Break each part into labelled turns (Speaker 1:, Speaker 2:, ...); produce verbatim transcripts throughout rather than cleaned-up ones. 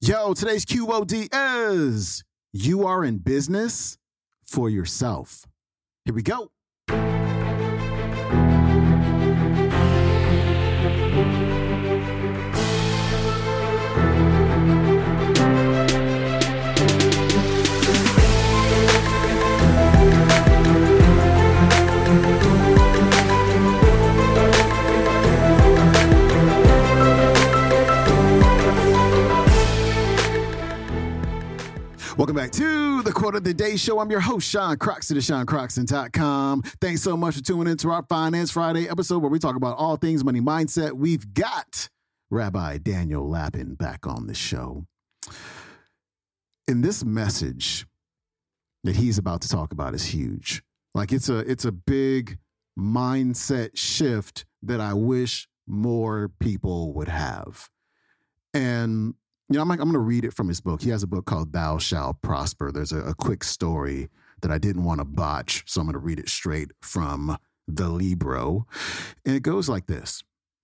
Speaker 1: Yo, today's Q O D is you are in business for yourself. Here we go. Welcome back to the Quote of the Day Show. I'm your host, Sean Croxton of Sean Croxton dot com. Thanks so much for tuning into our Finance Friday episode where we talk about all things money mindset. We've got Rabbi Daniel Lapin back on the show. And this message that he's about to talk about is huge. Like it's a it's a big mindset shift that I wish more people would have. And You know, I'm, like, I'm going to read it from his book. He has a book called Thou Shalt Prosper. There's a, a quick story that I didn't want to botch, so I'm going to read it straight from the Libro. And it goes like this.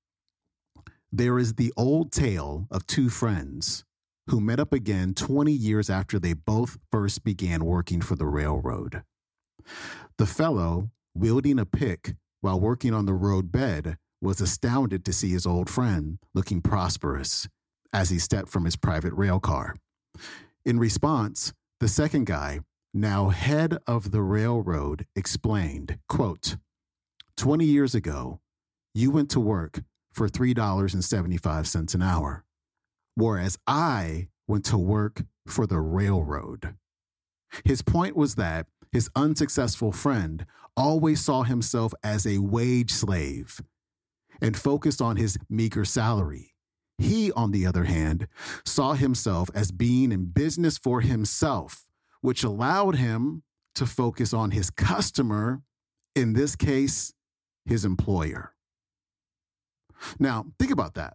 Speaker 1: There is the old tale of two friends who met up again twenty years after they both first began working for the railroad. The fellow, wielding a pick while working on the road bed, was astounded to see his old friend looking prosperous as he stepped from his private rail car. In response, the second guy, now head of the railroad, explained, quote, twenty years ago, you went to work for three dollars and seventy-five cents an hour, whereas I went to work for the railroad. His point was that his unsuccessful friend always saw himself as a wage slave and focused on his meager salary. He, on the other hand, saw himself as being in business for himself, which allowed him to focus on his customer, in this case, his employer. Now, think about that.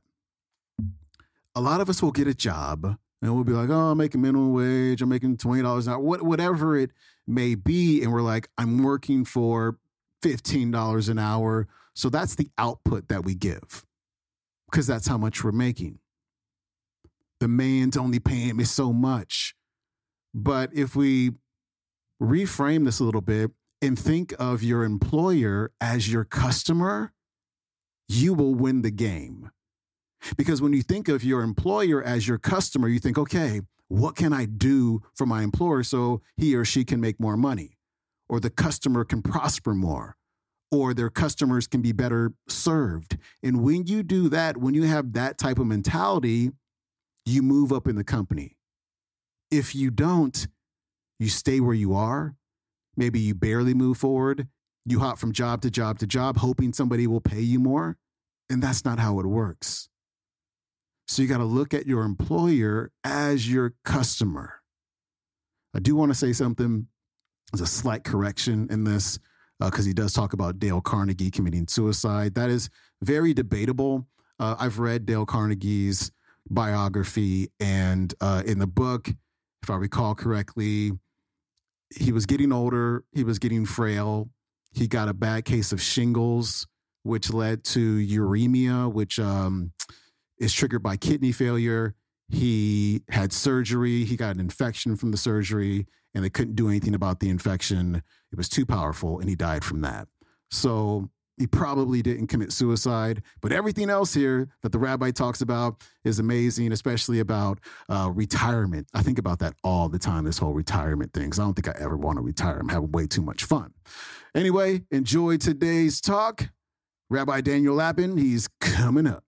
Speaker 1: A lot of us will get a job and we'll be like, oh, I'm making minimum wage, I'm making twenty dollars an hour, whatever it may be. And we're like, I'm working for fifteen dollars an hour. So that's the output that we give, because that's how much we're making. The man's only paying me so much. But if we reframe this a little bit and think of your employer as your customer, you will win the game. Because when you think of your employer as your customer, you think, okay, what can I do for my employer so he or she can make more money, or the customer can prosper more, or their customers can be better served. And when you do that, when you have that type of mentality, you move up in the company. If you don't, you stay where you are. Maybe you barely move forward. You hop from job to job to job, hoping somebody will pay you more. And that's not how it works. So you got to look at your employer as your customer. I do want to say something. There's a slight correction in this, because uh, he does talk about Dale Carnegie committing suicide. That is very debatable. Uh, I've read Dale Carnegie's biography, and uh, in the book, if I recall correctly, he was getting older. He was getting frail. He got a bad case of shingles, which led to uremia, which um, is triggered by kidney failure. He had surgery. He got an infection from the surgery, and they couldn't do anything about the infection. It was too powerful, and he died from that. So he probably didn't commit suicide. But everything else here that the rabbi talks about is amazing, especially about uh, retirement. I think about that all the time, this whole retirement thing, because I don't think I ever want to retire. I'm having way too much fun. Anyway, enjoy today's talk. Rabbi Daniel Lapin, he's coming up.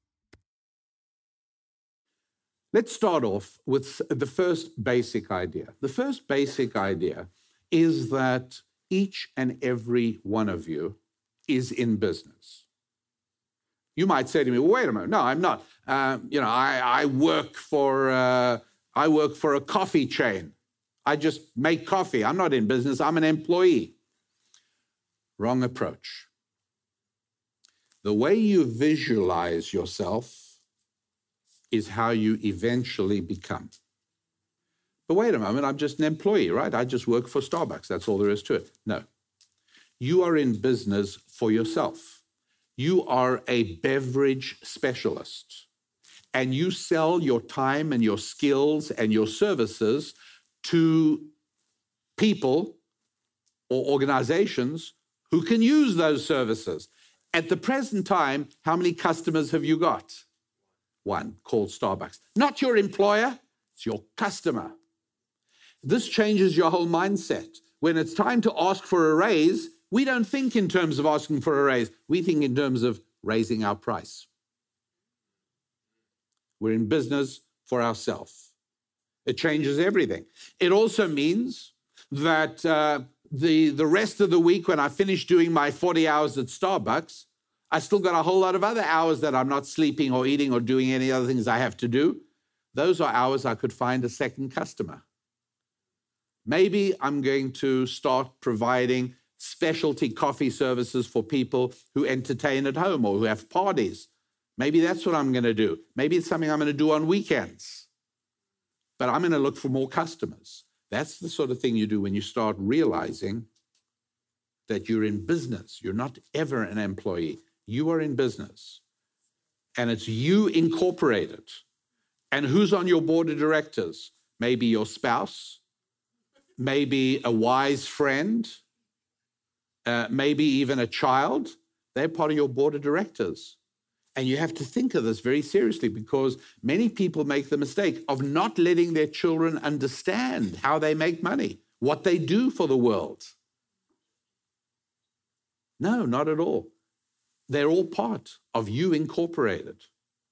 Speaker 2: Let's start off with the first basic idea. The first basic idea is that each and every one of you is in business. You might say to me, well, wait a minute. No, I'm not. Uh, you know, I, I work for uh, I work for a coffee chain. I just make coffee. I'm not in business. I'm an employee. Wrong approach. The way you visualize yourself is how you eventually become. But wait a moment, I'm just an employee, right? I just work for Starbucks. That's all there is to it. No. You are in business for yourself. You are a beverage specialist. and you sell your time and your skills and your services to people or organizations who can use those services. At the present time, how many customers have you got? One, called Starbucks. Not your employer, it's your customer. This changes your whole mindset. When it's time to ask for a raise, we don't think in terms of asking for a raise. We think in terms of raising our price. We're in business for ourselves. It changes everything. It also means that uh, the, the rest of the week, when I finish doing my forty hours at Starbucks, I still got a whole lot of other hours that I'm not sleeping or eating or doing any other things I have to do. Those are hours I could find a second customer. Maybe I'm going to start providing specialty coffee services for people who entertain at home or who have parties. Maybe that's what I'm going to do. Maybe it's something I'm going to do on weekends. But I'm going to look for more customers. That's the sort of thing you do when you start realizing that you're in business. You're not ever an employee. You are in business. And it's you incorporated. And who's on your board of directors? Maybe your spouse, maybe a wise friend, uh, maybe even a child. They're part of your board of directors. And you have to think of this very seriously, because many people make the mistake of not letting their children understand how they make money, what they do for the world. No, not at all. They're all part of you incorporated.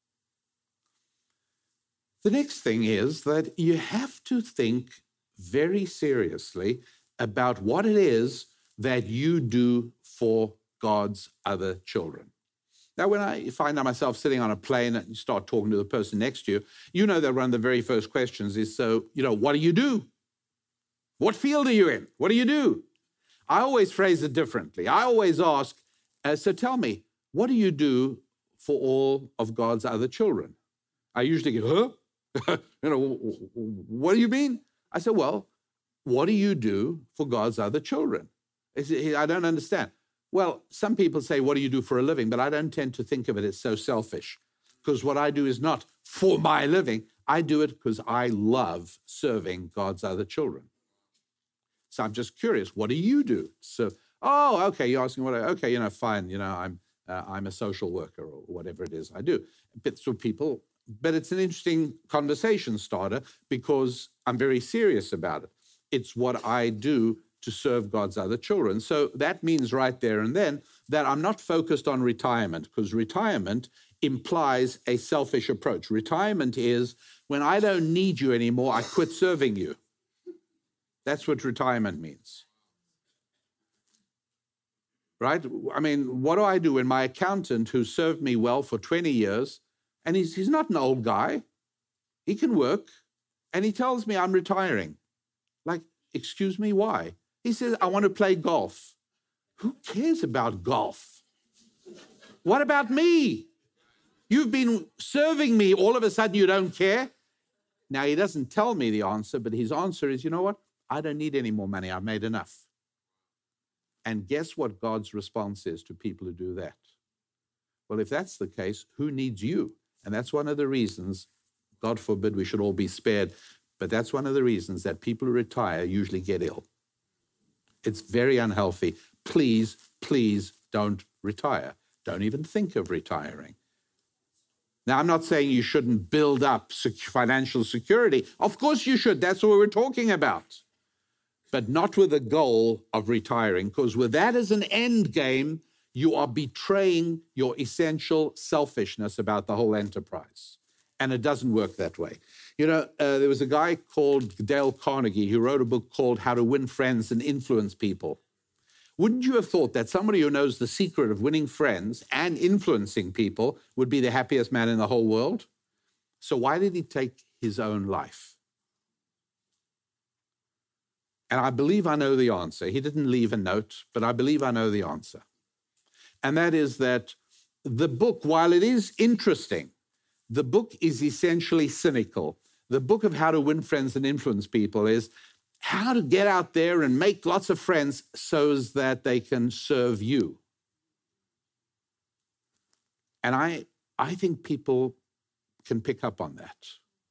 Speaker 2: The next thing is that you have to think very seriously about what it is that you do for God's other children. Now, when I find myself sitting on a plane and you start talking to the person next to you, you know that one of the very first questions is, so, you know, what do you do? What field are you in? What do you do? I always phrase it differently. I always ask, uh, so tell me, what do you do for all of God's other children? I usually go, huh? you know, what do you mean? I said, well, what do you do for God's other children? I don't understand. Well, some people say, what do you do for a living? But I don't tend to think of it as so selfish, because what I do is not for my living. I do it because I love serving God's other children. So I'm just curious, what do you do? So, oh, okay, you're asking what I, okay, you know, fine, you know, I'm uh, I'm a social worker or whatever it is I do. Bits for people, but it's an interesting conversation starter because I'm very serious about it. It's what I do to serve God's other children. So that means right there and then that I'm not focused on retirement, because retirement implies a selfish approach. Retirement is when I don't need you anymore, I quit serving you. That's what retirement means. Right? I mean, what do I do when my accountant, who served me well for twenty years, and he's, he's not an old guy, he can work, and he tells me I'm retiring. Like, excuse me, why? He says, I want to play golf. Who cares about golf? What about me? You've been serving me, all of a sudden you don't care? Now, he doesn't tell me the answer, but his answer is, you know what? I don't need any more money. I've made enough. And guess what God's response is to people who do that? Well, if that's the case, who needs you? And that's one of the reasons, God forbid we should all be spared, but that's one of the reasons that people who retire usually get ill. It's very unhealthy. Please, please don't retire. Don't even think of retiring. Now, I'm not saying you shouldn't build up financial security. Of course you should. That's what we're talking about. But not with the goal of retiring, because with that as an end game, you are betraying your essential selfishness about the whole enterprise. And it doesn't work that way. You know, uh, there was a guy called Dale Carnegie who wrote a book called How to Win Friends and Influence People. Wouldn't you have thought that somebody who knows the secret of winning friends and influencing people would be the happiest man in the whole world? So why did he take his own life? And I believe I know the answer. He didn't leave a note, but I believe I know the answer. And that is that the book, while it is interesting, the book is essentially cynical. The book of How to Win Friends and Influence People is how to get out there and make lots of friends so that they can serve you. And I, I think people can pick up on that.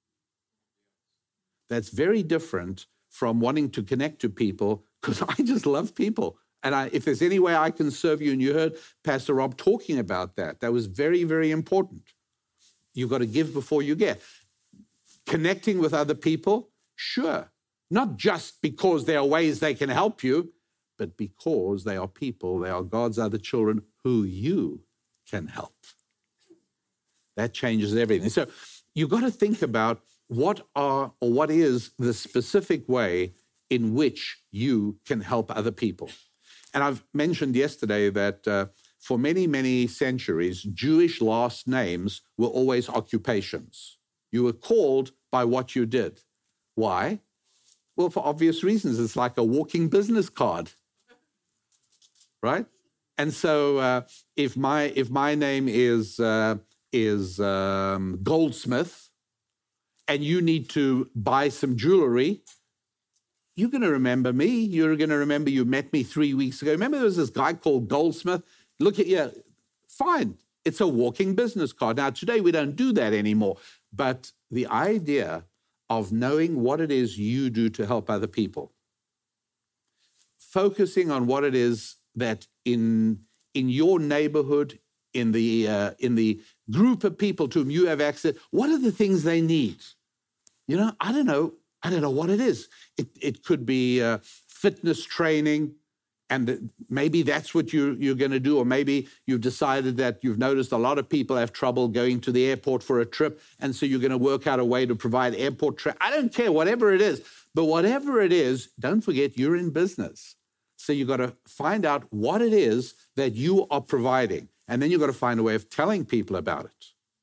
Speaker 2: That's very different from wanting to connect to people, because I just love people. And I, if there's any way I can serve you, and you heard Pastor Rob talking about that, that was very, very important. You've got to give before you get. Connecting with other people, sure. Not just because there are ways they can help you, but because they are people, they are God's other children who you can help. That changes everything. So you've got to think about what are or what is the specific way in which you can help other people. And I've mentioned yesterday that uh, for many, many centuries, Jewish last names were always occupations. You were called by what you did. Why? Well, for obvious reasons. It's like a walking business card, right? And so uh, if my if my name is uh, is um, Goldsmith, and you need to buy some jewelry, you're going to remember me. You're going to remember you met me three weeks ago. Remember there was this guy called Goldsmith? Look at you. Fine. It's a walking business card. Now, today we don't do that anymore. But the idea of knowing what it is you do to help other people, focusing on what it is that in, in your neighborhood, in the, uh, in the group of people to whom you have access, what are the things they need? You know, I don't know. I don't know what it is. It, it could be uh, fitness training, and maybe that's what you, you're going to do. Or maybe you've decided that you've noticed a lot of people have trouble going to the airport for a trip, and so you're going to work out a way to provide airport trip. I don't care, whatever it is. But whatever it is, don't forget you're in business. So you've got to find out what it is that you are providing. And then you've got to find a way of telling people about it.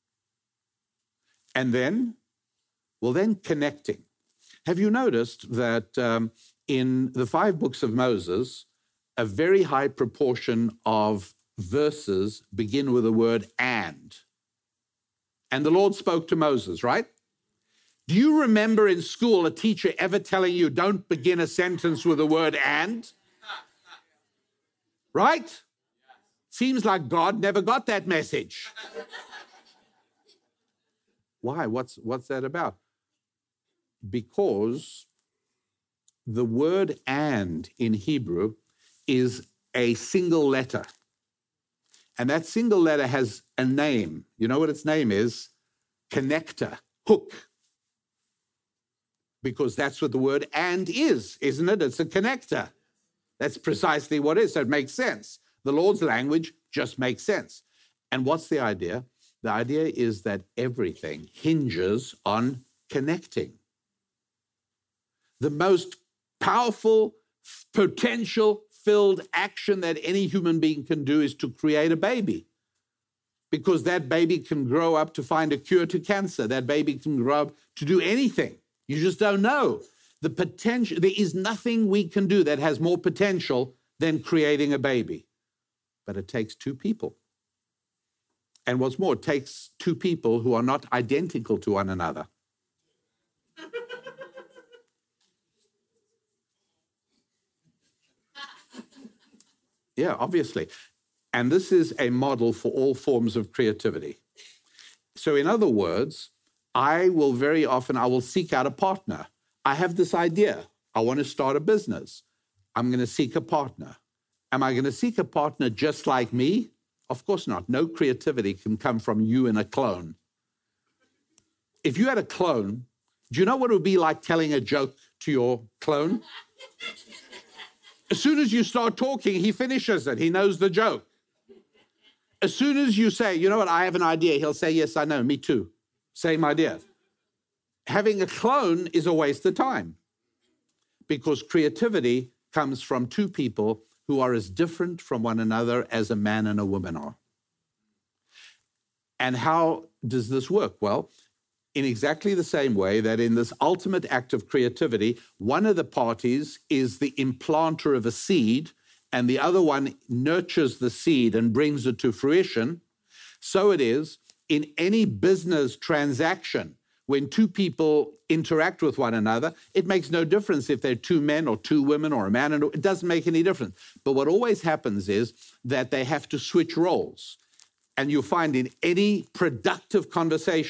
Speaker 2: And then, well, then connecting. Have you noticed that um, in the five books of Moses, a very high proportion of verses begin with the word and? And the Lord spoke to Moses, right? Do you remember in school a teacher ever telling you, don't begin a sentence with the word and? Right? Seems like God never got that message. Why? What's, what's that about? Because the word and in Hebrew is a single letter. And that single letter has a name. You know what its name is? Connector, hook. Because that's what the word and is, isn't it? It's a connector. That's precisely what it is. So it makes sense. The Lord's language just makes sense. And what's the idea? The idea is that everything hinges on connecting. The most powerful, potential-filled action that any human being can do is to create a baby. Because that baby can grow up to find a cure to cancer. That baby can grow up to do anything. You just don't know. The potential, there is nothing we can do that has more potential than creating a baby. But it takes two people. And what's more, it takes two people who are not identical to one another. Yeah, obviously. And this is a model for all forms of creativity. So in other words, I will very often, I will seek out a partner. I have this idea. I want to start a business. I'm going to seek a partner. Am I going to seek a partner just like me? Of course not. No creativity can come from you and a clone. If you had a clone, do you know what it would be like telling a joke to your clone? As soon as you start talking, he finishes it. He knows the joke. As soon as you say, you know what, I have an idea, he'll say, yes, I know, me too. Same idea. Having a clone is a waste of time because creativity comes from two people who are as different from one another as a man and a woman are. And how does this work? Well, in exactly the same way that in this ultimate act of creativity, one of the parties is the implanter of a seed and the other one nurtures the seed and brings it to fruition, so it is in any business transaction. When two people interact with one another, it makes no difference if they're two men or two women or a man and it doesn't make any difference. But what always happens is that they have to switch roles. And you'll find in any productive conversation,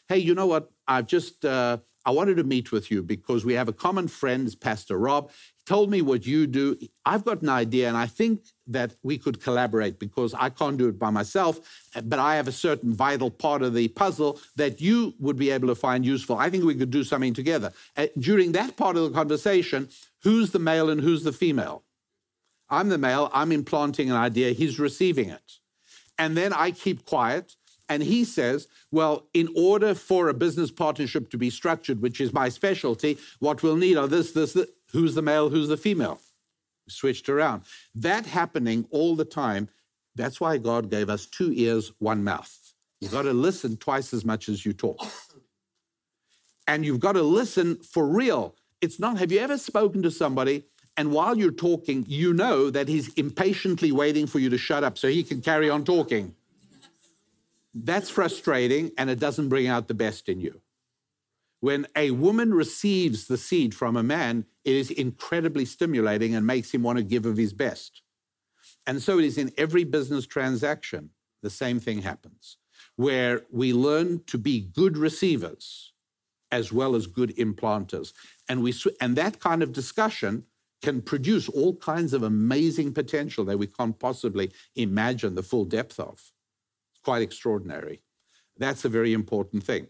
Speaker 2: hey, you know what? I've just, uh, I wanted to meet with you because we have a common friend, it's Pastor Rob. He told me what you do. I've got an idea, and I think that we could collaborate because I can't do it by myself, but I have a certain vital part of the puzzle that you would be able to find useful. I think we could do something together. Uh, during that part of the conversation, who's the male and who's the female? I'm the male, I'm implanting an idea, he's receiving it. And then I keep quiet, and he says, well, in order for a business partnership to be structured, which is my specialty, what we'll need are this, this, this. Who's the male, who's the female? Switched around. That happening all the time, that's why God gave us two ears, one mouth. You've got to listen twice as much as you talk. And you've got to listen for real. It's not, have you ever spoken to somebody and while you're talking, you know that he's impatiently waiting for you to shut up so he can carry on talking? That's frustrating, and it doesn't bring out the best in you. When a woman receives the seed from a man, it is incredibly stimulating and makes him want to give of his best. And so it is in every business transaction, the same thing happens, where we learn to be good receivers as well as good implanters. And we and that kind of discussion can produce all kinds of amazing potential that we can't possibly imagine the full depth of. It's quite extraordinary. That's a very important thing.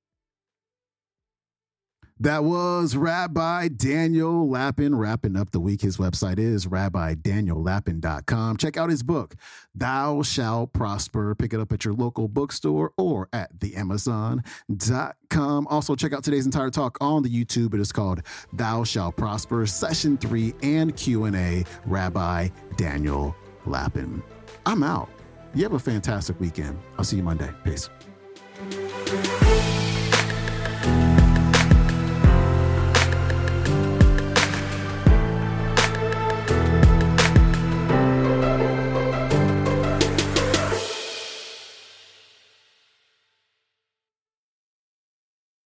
Speaker 1: That was Rabbi Daniel Lapin wrapping up the week. His website is rabbi daniel lapin dot com. Check out his book, Thou Shalt Prosper. Pick it up at your local bookstore or at the amazon dot com. Also, check out today's entire talk on the YouTube. It is called Thou Shalt Prosper, Session three and Q and A, Rabbi Daniel Lapin. I'm out. You have a fantastic weekend. I'll see you Monday. Peace.